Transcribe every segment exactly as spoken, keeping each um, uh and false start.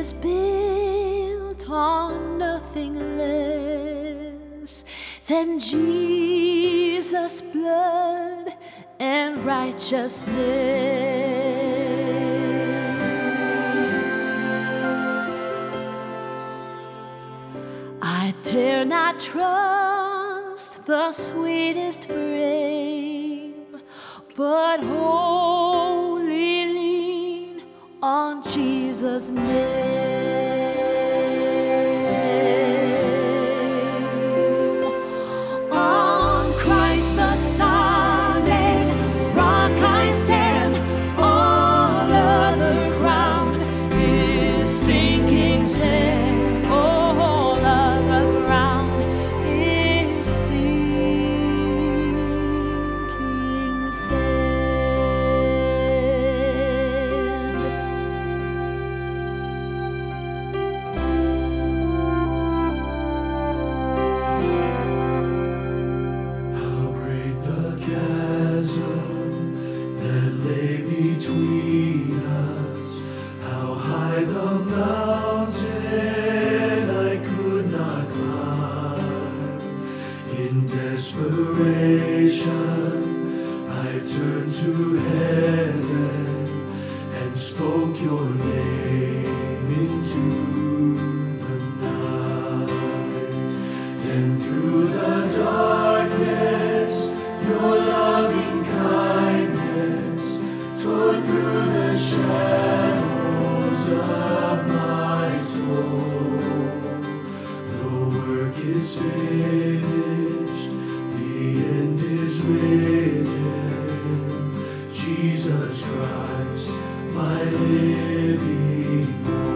is built on nothing less than Jesus' blood and righteousness. I dare not trust the sweetest frame, but wholly lean on Jesus' name. On Christ the solid rock I stand, all other ground is sinking sand. Between us, how high the mountain I could not climb. In desperation, I turned to heaven and spoke your name into the night. Then through the darkness, your loving kindness tore through the shadows of my soul. The work is finished, the end is written. Jesus Christ, my living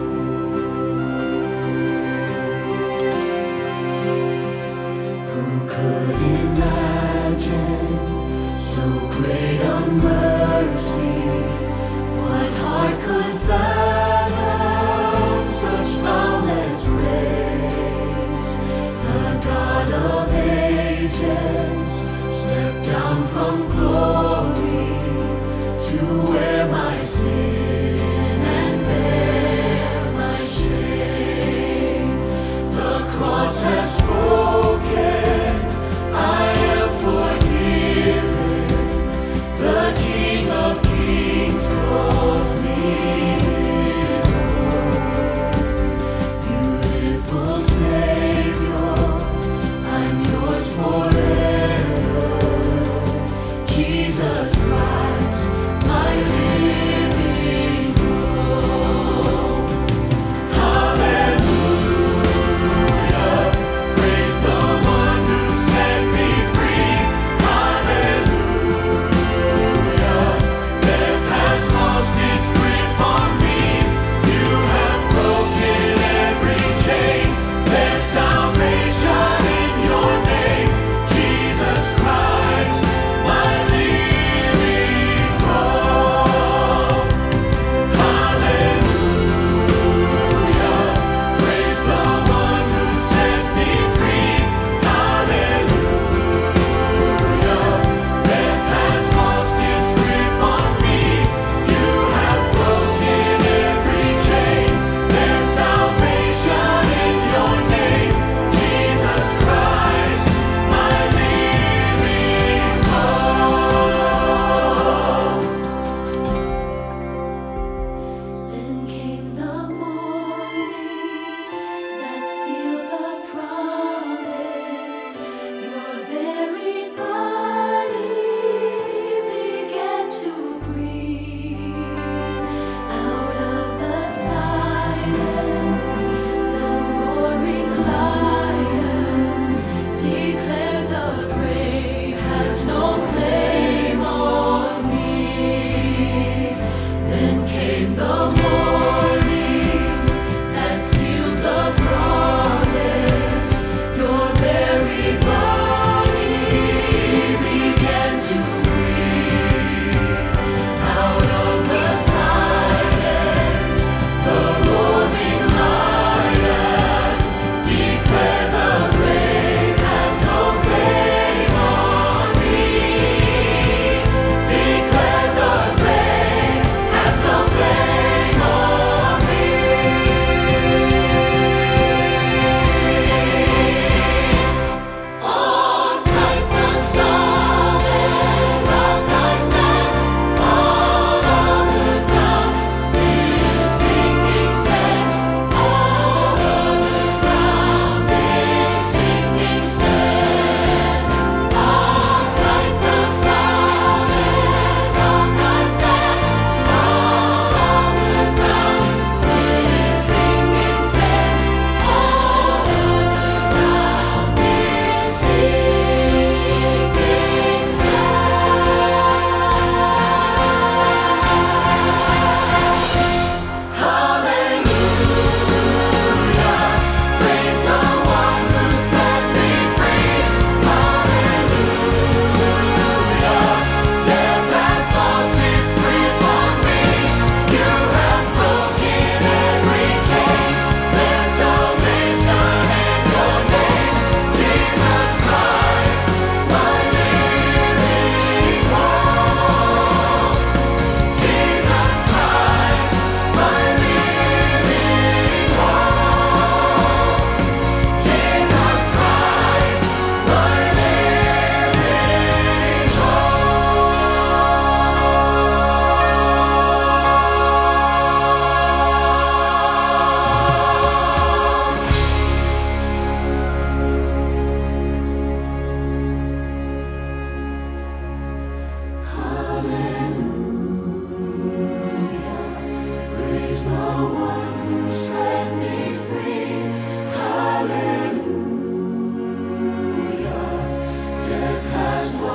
hope. Who could imagine so great a mercy? What heart could fathom such boundless grace? The God of ages stepped down from glory to wear my sin and bear my shame. The cross has spoken, I am forgiven. The King of Kings calls me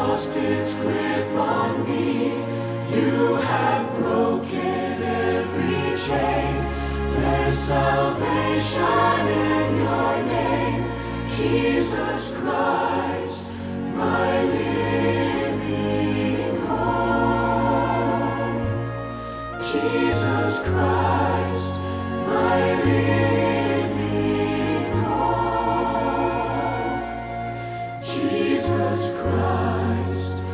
lost its grip on me. You have broken every chain. There's salvation in your name, Jesus Christ, my living hope. Jesus Christ, my living hope. Jesus Christ,